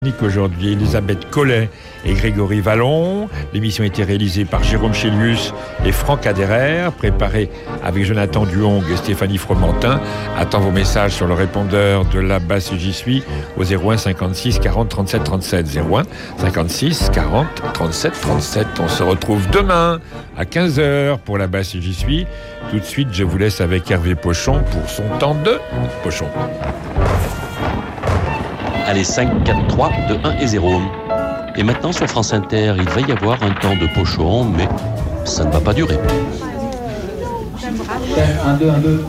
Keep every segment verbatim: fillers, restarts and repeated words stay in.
Aujourd'hui, Elisabeth Collet et Grégory Vallon. L'émission a été réalisée par Jérôme Chélius et Franck Aderer, préparée avec Jonathan Duong et Stéphanie Fromentin. Attends vos messages sur le répondeur de la basse J'y suis au zéro un cinquante-six quarante trente-sept trente-sept. zéro un cinquante-six quarante trente-sept trente-sept. On se retrouve demain à quinze heures pour la basse J'y suis. Tout de suite, je vous laisse avec Hervé Pochon pour son temps de Pochon. Allez, cinq, quatre, trois, deux, un et zéro. Et maintenant, sur France Inter, il va y avoir un temps de Pochon, mais ça ne va pas durer. un, deux, un, deux.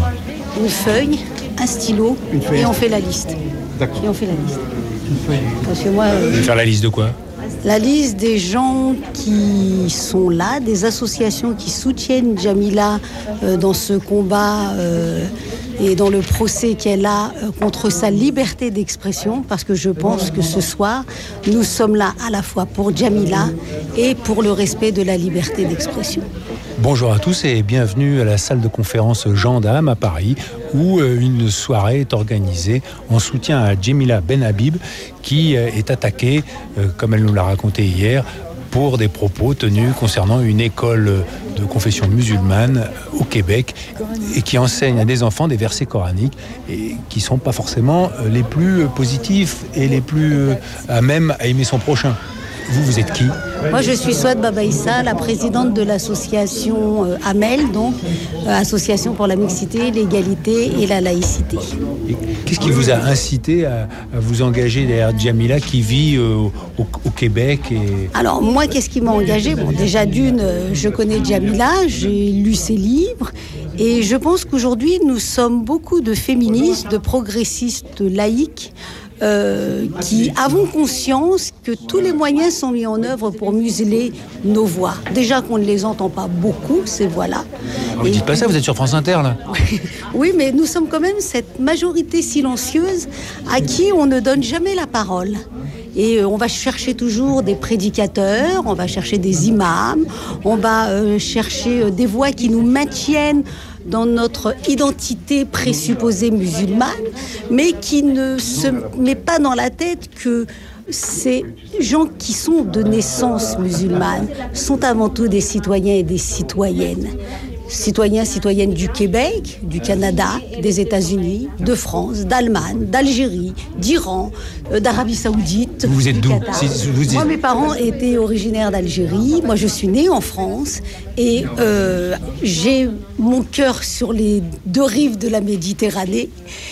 Une feuille, un stylo, Une feuille. et on fait la liste. D'accord. Et on fait la liste. Une feuille. Parce que moi, Vous euh, allez faire la liste de quoi ? la liste des gens qui sont là, des associations qui soutiennent Djamila euh, dans ce combat euh, et dans le procès qu'elle a euh, contre sa liberté d'expression, parce que je pense que ce soir, nous sommes là à la fois pour Djamila et pour le respect de la liberté d'expression. Bonjour à tous et bienvenue à la salle de conférence Jean Dame à Paris, où une soirée est organisée en soutien à Djamila Benhabib, qui est attaquée, comme elle nous l'a raconté hier, pour des propos tenus concernant une école de confession musulmane au Québec et qui enseigne à des enfants des versets coraniques et qui ne sont pas forcément les plus positifs et les plus à même à aimer son prochain. Vous, vous êtes qui ? Moi, je suis Souad Babaïssa, la présidente de l'association euh, AMEL, donc euh, Association pour la mixité, l'égalité et la laïcité. Et qu'est-ce qui vous a incité à, à vous engager derrière Djamila qui vit euh, au, au Québec et... Alors, moi, qu'est-ce qui m'a engagée ? Bon, déjà, d'une, euh, je connais Djamila, j'ai lu ses livres, et je pense qu'aujourd'hui, nous sommes beaucoup de féministes, de progressistes laïques, Euh, qui avons conscience que tous les moyens sont mis en œuvre pour museler nos voix. Déjà qu'on ne les entend pas beaucoup, ces voix-là. Vous dites pas ça, vous êtes sur France Inter, là. Oui, mais nous sommes quand même cette majorité silencieuse à qui on ne donne jamais la parole. Et on va chercher toujours des prédicateurs, on va chercher des imams, on va euh, chercher des voix qui nous maintiennent dans notre identité présupposée musulmane, mais qui ne se met pas dans la tête que ces gens qui sont de naissance musulmane sont avant tout des citoyens et des citoyennes. Citoyens, citoyennes du Québec, du Canada, des États-Unis, de France, d'Allemagne, d'Algérie, d'Iran, euh, d'Arabie Saoudite. Vous êtes d'où ? Qatar. Si vous dites... Moi, mes parents étaient originaires d'Algérie. Moi, je suis née en France et euh, j'ai mon cœur sur les deux rives de la Méditerranée.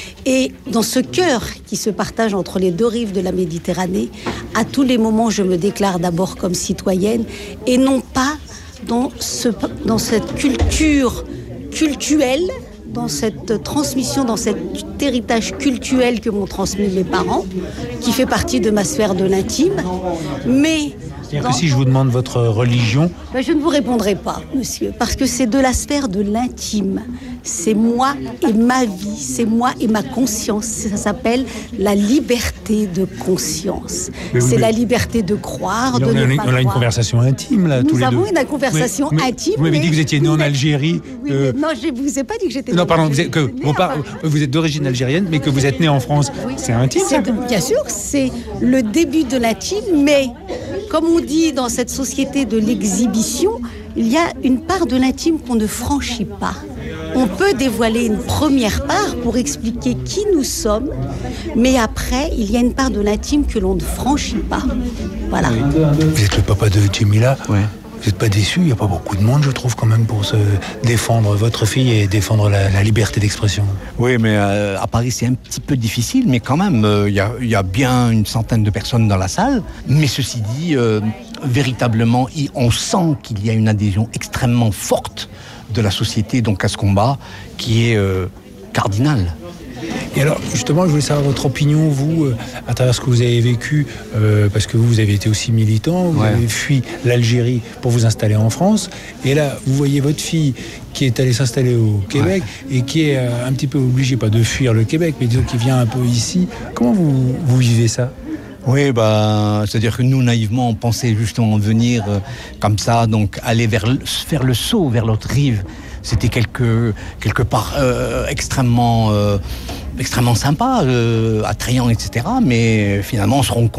Et dans ce cœur qui se partage entre les deux rives de la Méditerranée, à tous les moments, je me déclare d'abord comme citoyenne et non pas dans, ce, dans cette culture cultuelle, dans cette transmission, dans cet héritage cultuel que m'ont transmis mes parents, qui fait partie de ma sphère de l'intime. Mais C'est-à-dire que si je vous demande votre religion... Ben, je ne vous répondrai pas, monsieur, parce que c'est de la sphère de l'intime. C'est moi et ma vie, c'est moi et ma conscience. Ça s'appelle la liberté de conscience. Mais c'est mais... la liberté de croire, mais de on ne a, pas on a croire. une conversation intime, là, Nous tous les deux. avons une conversation mais, mais, intime. Vous m'avez mais... dit que vous étiez né en Algérie. Oui, euh... mais non, je ne vous ai pas dit que j'étais Non, pardon, vous êtes, que, né bon, pas, vous êtes d'origine algérienne, mais que vous êtes né en France. Oui. C'est intime, c'est ça de, Bien sûr, c'est le début de l'intime, mais comme on dit dans cette société de l'exhibition, il y a une part de l'intime qu'on ne franchit pas. On peut dévoiler une première part pour expliquer qui nous sommes, mais après, il y a une part de l'intime que l'on ne franchit pas. Voilà. Vous êtes le papa de Djamila. Ouais. Vous n'êtes pas déçu ? Il n'y a pas beaucoup de monde, je trouve, quand même, pour se défendre votre fille et défendre la, la liberté d'expression. Oui, mais euh, à Paris, c'est un petit peu difficile, mais quand même, il euh, y, y a bien une centaine de personnes dans la salle. Mais ceci dit, euh, véritablement, y, on sent qu'il y a une adhésion extrêmement forte de la société donc à ce combat qui est euh, cardinal. Et alors, justement, je voulais savoir votre opinion, vous, euh, à travers ce que vous avez vécu, euh, parce que vous, vous avez été aussi militant, vous ouais. avez fui l'Algérie pour vous installer en France, et là, vous voyez votre fille qui est allée s'installer au Québec, ouais. et qui est euh, un petit peu obligée, pas de fuir le Québec, mais disons qui vient un peu ici. Comment vous, vous vivez ça ? Oui, bah, c'est-à-dire que nous, naïvement, on pensait justement venir euh, comme ça, donc aller vers le, faire le saut vers l'autre rive. C'était quelque, quelque part euh, extrêmement euh, extrêmement sympas, euh, attrayants, et cetera. Mais finalement, on se rend compte